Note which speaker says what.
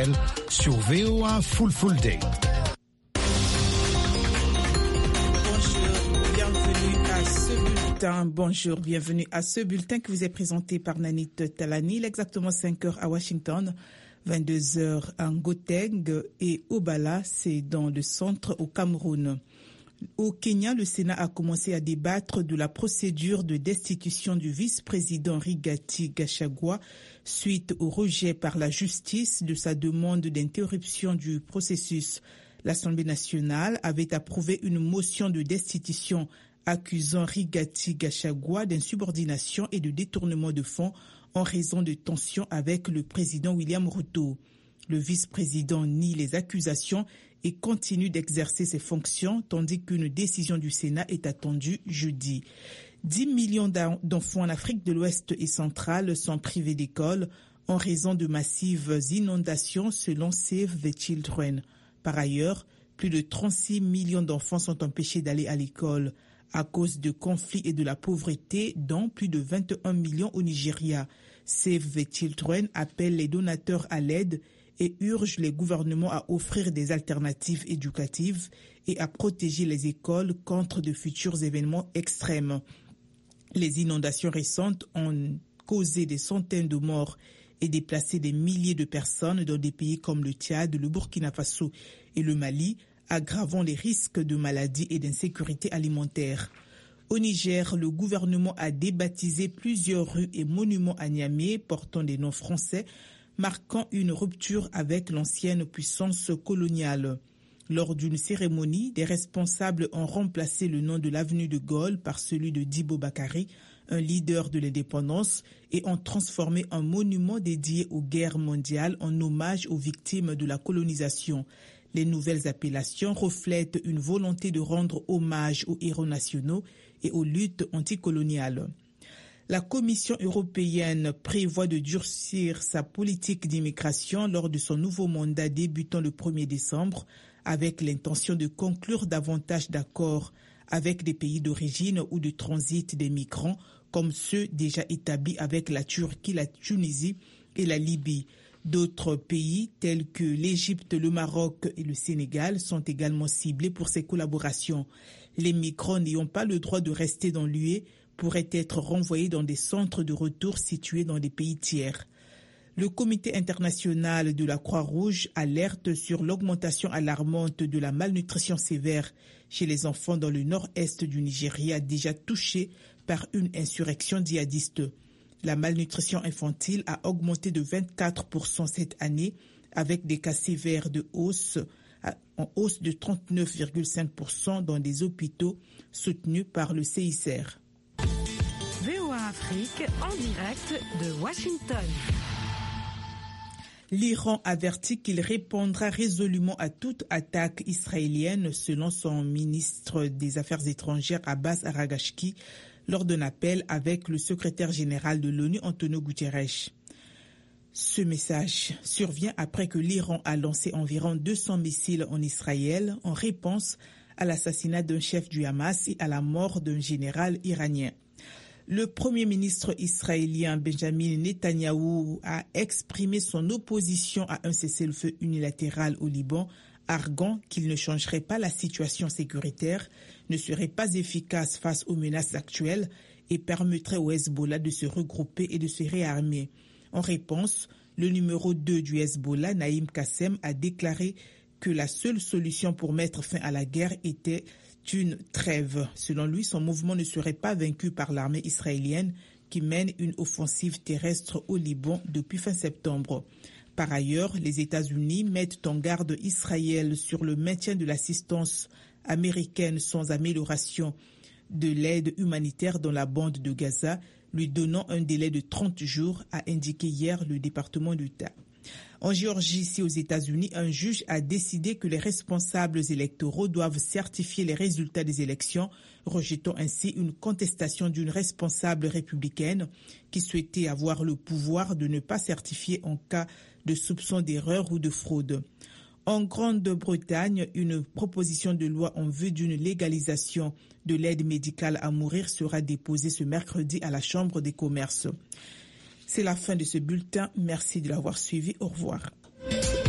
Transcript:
Speaker 1: culturelle sur VOA Full Day.
Speaker 2: Bonjour, bienvenue à ce bulletin qui vous est présenté par Nanit Talani. Il est exactement 5h à Washington, 22h en Gauteng et au Bala, c'est dans le centre au Cameroun. Au Kenya, le Sénat a commencé à débattre de la procédure de destitution du vice-président Rigathi Gachagua suite au rejet par la justice de sa demande d'interruption du processus. L'Assemblée nationale avait approuvé une motion de destitution accusant Rigathi Gachagua d'insubordination et de détournement de fonds en raison de tensions avec le président William Ruto. Le vice-président nie les accusations et continue d'exercer ses fonctions, tandis qu'une décision du Sénat est attendue jeudi. 10 millions d'enfants en Afrique de l'Ouest et centrale sont privés d'école en raison de massives inondations selon Save the Children. Par ailleurs, plus de 36 millions d'enfants sont empêchés d'aller à l'école à cause de conflits et de la pauvreté, dont plus de 21 millions au Nigeria. Save the Children appelle les donateurs à l'aide et urge les gouvernements à offrir des alternatives éducatives et à protéger les écoles contre de futurs événements extrêmes. Les inondations récentes ont causé des centaines de morts et déplacé des milliers de personnes dans des pays comme le Tchad, le Burkina Faso et le Mali, aggravant les risques de maladies et d'insécurité alimentaire. Au Niger, le gouvernement a débaptisé plusieurs rues et monuments à Niamey portant des noms français, marquant une rupture avec l'ancienne puissance coloniale. Lors d'une cérémonie, des responsables ont remplacé le nom de l'avenue de Gaulle par celui de Dibo Bakari, un leader de l'indépendance, et ont transformé un monument dédié aux guerres mondiales en hommage aux victimes de la colonisation. Les nouvelles appellations reflètent une volonté de rendre hommage aux héros nationaux et aux luttes anticoloniales. La Commission européenne prévoit de durcir sa politique d'immigration lors de son nouveau mandat débutant le 1er décembre, avec l'intention de conclure davantage d'accords avec des pays d'origine ou de transit des migrants, comme ceux déjà établis avec la Turquie, la Tunisie et la Libye. D'autres pays, tels que l'Égypte, le Maroc et le Sénégal, sont également ciblés pour ces collaborations. Les migrants n'ayant pas le droit de rester dans l'UE pourraient être renvoyés dans des centres de retour situés dans des pays tiers. Le Comité international de la Croix-Rouge alerte sur l'augmentation alarmante de la malnutrition sévère chez les enfants dans le nord-est du Nigeria, déjà touché par une insurrection djihadiste. La malnutrition infantile a augmenté de 24% cette année, avec des cas sévères en hausse de 39,5% dans des hôpitaux soutenus par le CICR.
Speaker 3: VOA Afrique en direct de Washington.
Speaker 2: L'Iran avertit qu'il répondra résolument à toute attaque israélienne, selon son ministre des Affaires étrangères Abbas Araghchi, lors d'un appel avec le secrétaire général de l'ONU, Antonio Guterres. Ce message survient après que l'Iran a lancé environ 200 missiles en Israël en réponse à l'assassinat d'un chef du Hamas et à la mort d'un général iranien. Le premier ministre israélien Benjamin Netanyahou a exprimé son opposition à un cessez-le-feu unilatéral au Liban, arguant qu'il ne changerait pas la situation sécuritaire, ne serait pas efficace face aux menaces actuelles et permettrait au Hezbollah de se regrouper et de se réarmer. En réponse, le numéro 2 du Hezbollah, Naïm Qassem, a déclaré que la seule solution pour mettre fin à la guerre était une trêve. Selon lui, son mouvement ne serait pas vaincu par l'armée israélienne qui mène une offensive terrestre au Liban depuis fin septembre. Par ailleurs, les États-Unis mettent en garde Israël sur le maintien de l'assistance américaine sans amélioration de l'aide humanitaire dans la bande de Gaza, lui donnant un délai de 30 jours, a indiqué hier le département d'Utah. En Géorgie, ici aux États-Unis, un juge a décidé que les responsables électoraux doivent certifier les résultats des élections, rejetant ainsi une contestation d'une responsable républicaine qui souhaitait avoir le pouvoir de ne pas certifier en cas de soupçon d'erreur ou de fraude. En Grande-Bretagne, une proposition de loi en vue d'une légalisation de l'aide médicale à mourir sera déposée ce mercredi à la Chambre des commerces. C'est la fin de ce bulletin. Merci de l'avoir suivi. Au revoir.